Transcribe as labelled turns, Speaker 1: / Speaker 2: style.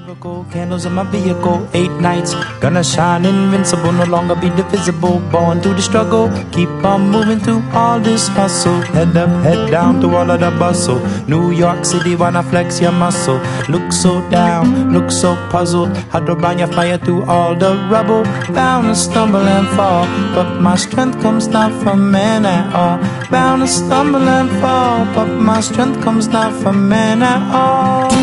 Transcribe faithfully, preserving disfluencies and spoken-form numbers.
Speaker 1: miracle, candles in my vehicle, eight nights, gonna shine invincible, no longer be divisible, born through the struggle, keep on moving through all this hustle, head up, head down through all of the bustle, New York City wanna flex your muscle, look so down, look so puzzled, how to burn your fire through all the rubble, bound to stumble and fall, but my strength comes not from man at all, bound to stumble and fall, but my strength comes not from man at all.